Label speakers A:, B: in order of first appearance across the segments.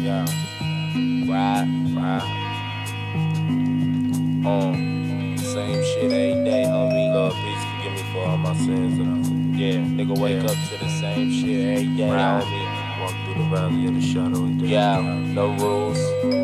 A: Yeah. Right. Same shit every day, homie. Lord, please forgive me for all my sins. Nigga, wake up to the same shit every day, homie. Walk through the valley of the shadow of death. Yeah, no rules.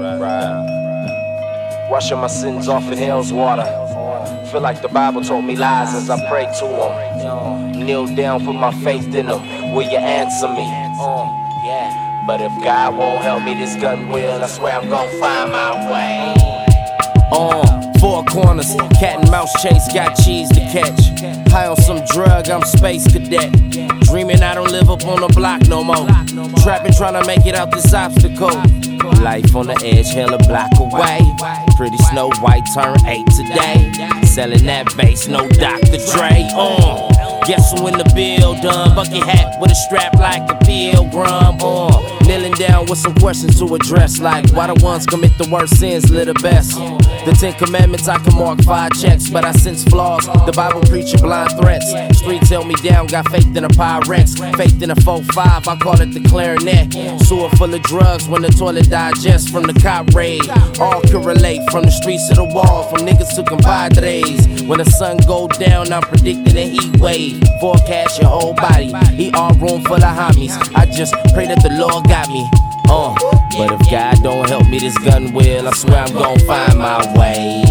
A: Right. Washing my sins off in hell's water. Feel like the Bible told me lies as I pray to him. Kneel down, put my faith in him. Will you answer me? But if God won't help me, this gun will. I swear I'm gon' find my way. Four corners, cat and mouse chase, got cheese to catch. High on some drug, I'm space cadet. Dreaming I don't live up on the block no more. Trapping, trying to make it out this obstacle. Life on the edge, hell a block away. Pretty Snow White turned 8 today. Selling that bass, no Dr. Dre. Guess who in the building? Bucket hat with a strap like a pilgrim. Kneeling down with some questions to address, like why the ones commit the worst sins live the best. The 10 commandments I can mark 5 checks, but I sense flaws. The Bible preaching blind threats. Streets held me down, got faith in a Pyrex. Faith in a 4-5, I call it the clarinet. Sewer full of drugs when the toilet digests from the cop raid. All can relate from the streets to the wall, from niggas to compadres. When the sun go down, I'm predicting a heat wave. Forecast your whole body, he all room for the homies. I just pray that the Lord got me. But if God don't help me, this gun will. I swear I'm gon' find my way.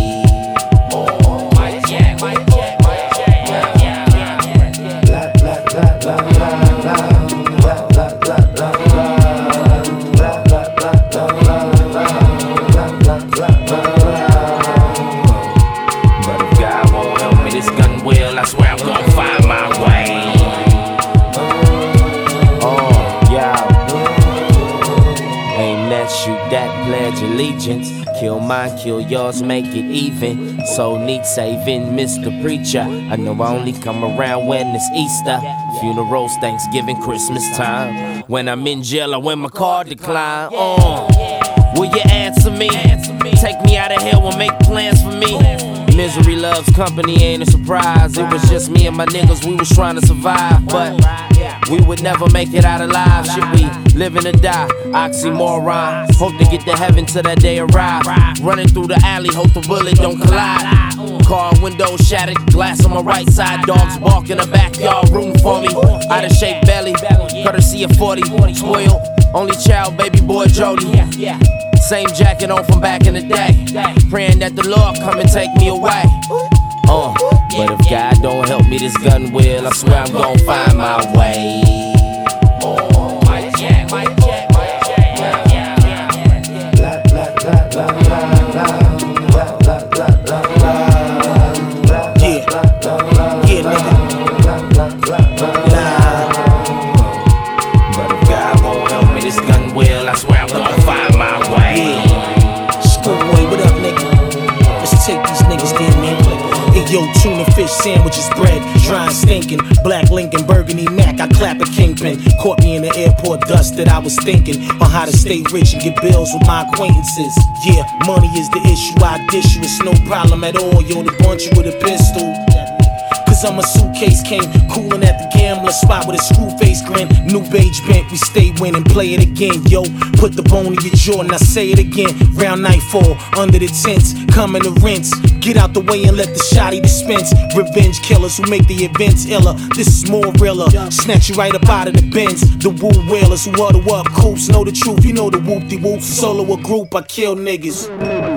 A: But if God won't help me, this gun will. I swear I'm gon' find my way. Aim that, shoot that, pledge allegiance. Kill mine, kill yours, make it even. So need saving, Mr. Preacher. I know I only come around when it's Easter. Funerals, Thanksgiving, Christmas time. When I'm in jail or when my car decline. Will you answer me? Take me out of hell and make plans for me. Misery loves company, ain't a surprise. It was just me and my niggas, we was trying to survive. But we would never make it out alive. Should we live and die? Oxymoron. Hope to get to heaven till that day arrive. Running through the alley, hope the bullet don't collide. Car window shattered, glass on my right side. Dogs bark in the backyard, rooting for me. Out of shape belly, courtesy of 40. Spoiled, only child, baby boy Jody. Same jacket on from back in the day. Praying that the Lord come and take me away. But if God don't help me, this gun will. I swear I'm gon' find my way. But if God won't help me, this gun will. I swear I'm gon' find my way.
B: Schoolboy, what up, nigga? Let's take these niggas there, man. Hey, yo, tuna fish sandwiches, bread, dry and stinking. Black Lincoln, burgundy Mac, I clap a kingpin. Caught me in the airport dust that I was thinking on how to stay rich and get bills with my acquaintances. Yeah, money is the issue, I dish you, it's no problem at all. Yo, to bunch you with a pistol. Cause I'm a suitcase king, coolin' at the gambler spot with a screw face grin. New beige bent, we stay winning, play it again, yo. Put the bone in your jaw, and I say it again. Round nightfall, under the tents, coming to rinse. Get out the way and let the shotty dispense. Revenge killers who make the events iller. This is more realer. Snatch you right up out of the bins. The woo wailers who huddle up, coops know the truth. You know the whoop-de-whoop. Solo or group, I kill niggas.